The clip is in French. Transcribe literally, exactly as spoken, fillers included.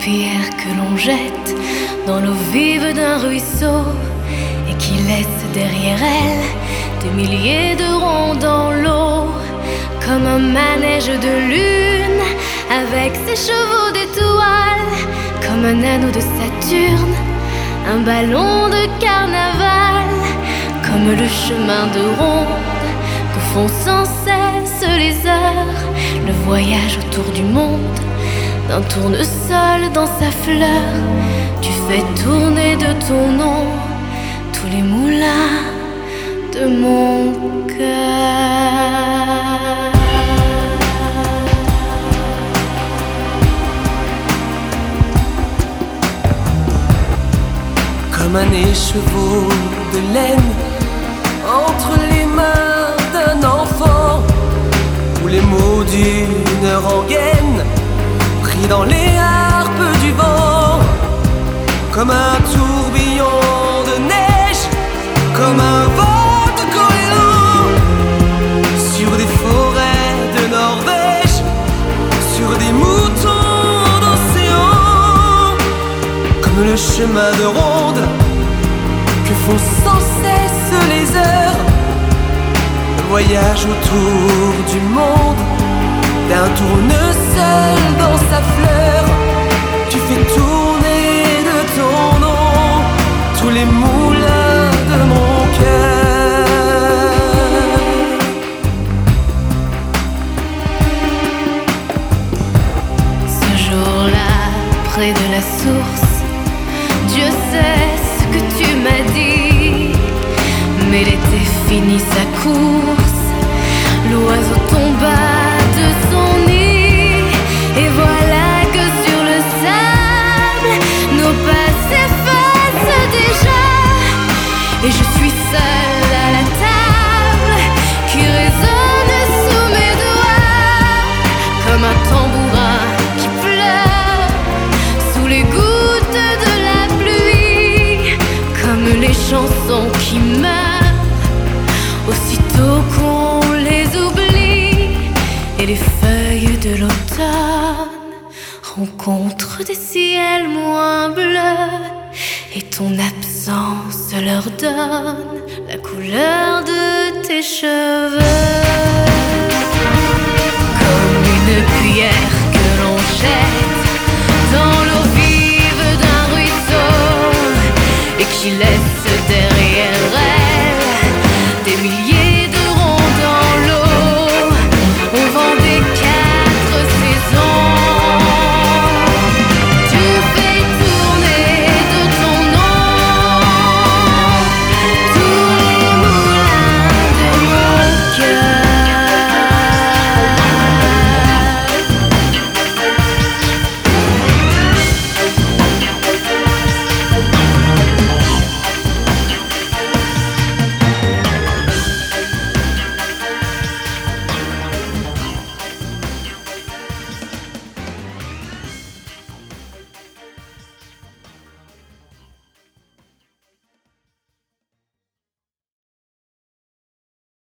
pierre que l'on jette dans l'eau vive d'un ruisseau et qui laisse derrière elle des milliers de ronds dans l'eau, comme un manège de lune avec ses chevaux d'étoiles, comme un anneau de Saturne, un ballon de carnaval, comme le chemin de ronde que font sans cesse les heures, le voyage autour du monde d'un tournesol dans sa fleur. Tu fais tourner de ton nom tous les moulins de mon cœur. Comme un écheveau de laine entre les mains d'un enfant, ou les mots d'une rengaine pris dans les harpes du vent, comme un tourbillon de neige, comme un vent de goéland, sur des forêts de Norvège, sur des moutons d'océan, comme le chemin de ronde que font sans cesse les heures, le voyage autour du monde d'un tournesol dans sa fleur. Tu fais tourner de ton nom tous les moulins de mon cœur. Ce jour-là, près de la source, Dieu sait ce que tu m'as dit, mais l'été finit sa course, l'oiseau tomba de son nid, et voilà que sur le sable, nos pas s'effacent déjà, et je suis seule à la table qui résonne sous mes doigts, comme un tambourin qui pleure sous les gouttes de la pluie, comme les chansons qui meurent aussitôt qu'on les oublie, et les feuilles de l'automne rencontrent des ciels moins bleus, et ton absence leur donne la couleur de